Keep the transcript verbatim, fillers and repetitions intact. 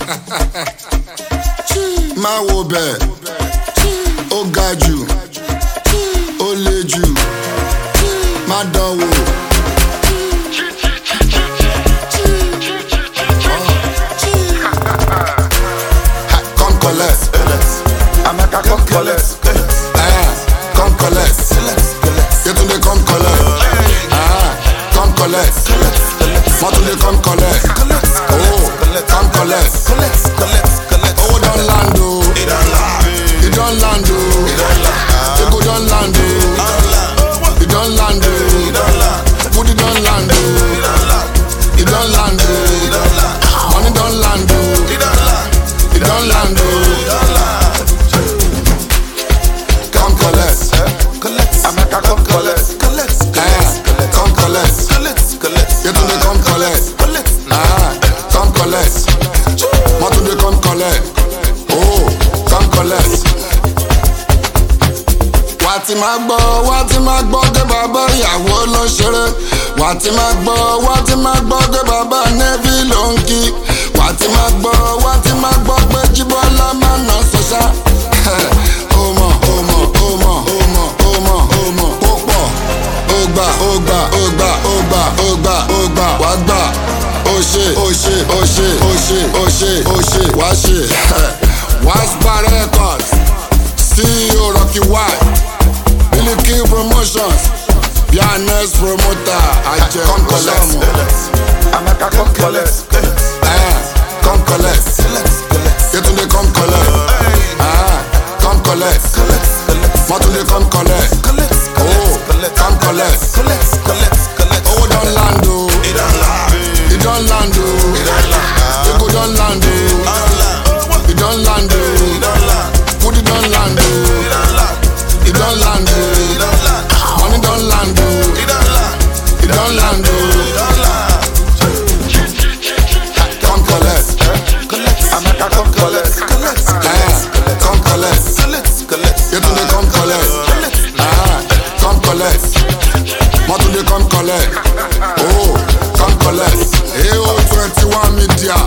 Má wo bẹ̀, ó ga jù, ó le jù, má dánwò. Come collect, Amaka come collect, ah, come collect. Yetunde come collect, ah, come collect. Motunde come collect, oh, come collect. Oh, don't land oh, it don't land oh, Ego don't land oh, it don't land oh, Woody don't land oh, it don't land oh, money don't land oh, it don't land oh. Come collect, Amaka come collect, ah, come collect. Yetunde come collect, ah, come collect. Motunde come collect, oh, come collect. Wà tí máa gbọ́, wà tí máa gbọ́ dé bàbá ìyàwó ló ń ṣeré. Wà tí máa gbọ́, wà tí máa gbọ́ dé bàbá Navy ló ń kí. Wà tí máa gbọ́, wà tí máa gbọ́ pé Jíbọ́lá máa nà sọ́sá. Ó mọ̀, ó mọ̀, ó mọ̀, ó mọ̀, ó mọ̀, ó mọ̀, ó pọ̀. Ó gbà, ó gbà, ó gbà, ó gbà, ó gbà, ó gbà, wá gbà. Ó ṣe, ó ṣe, ó ṣe, ó ṣe, ó ṣe, ó ṣe, wá ṣe. Waspa Records, C E O Rocky White, Miliki Promotions, Pianist Promoter, Ajay come collect, Amaka come collect, ah, come collect. Yetunde come collect, ah, come collect. Motunde come collect, oh, come collect. Oh, don't land oh, it don't land oh, Ego don't land oh, it don't land oh, Woody don't land oh, it don't land oh, money don't land oh, it don't land oh. Come collect, Amaka come collect, ah, come collect. Yetunde come collect, ah, come collect. Motunde come collect, oh, come collect. A O twenty-one Media,